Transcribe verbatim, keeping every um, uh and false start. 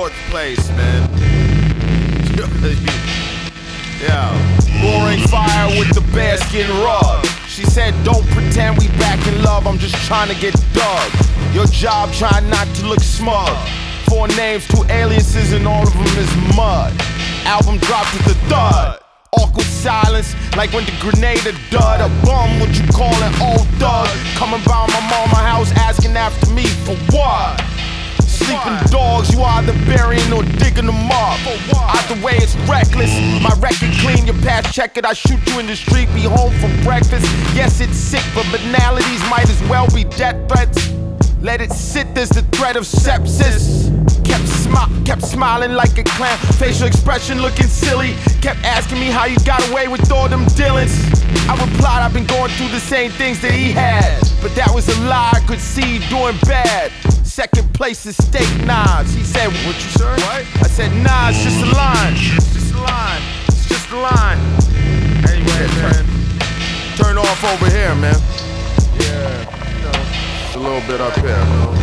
fourth place, man. Yeah. Roaring fire with the bearskin rug. She said, don't pretend we back in love, I'm just trying to get dug. Your job trying not to look smug. Four names, two aliases, and all of them is mud. Album dropped at the thud. Awkward silence, like when the grenade a dud. A bum, what you callin' old thug. Coming by my mama house asking after me for what? Sleeping dogs, you either burying or digging them up. Either way, it's reckless. My record clean, your past check it. I shoot you in the street, be home for breakfast. Yes, it's sick, but banalities might as well be death threats. Let it sit, there's the threat of sepsis. Kept, smi kept smiling like a clown, facial expression looking silly. Kept asking me how you got away with all them dealings. I replied, I've been going through the same things that he had. But that was a lie, I could see he doing bad. Second place is steak knives. He said, what you sir? What? I said, nah, it's just a line. It's just a line. It's just a line. Anyway, man, turn off over here, man. Yeah, you know, it's a little bit up here, you know.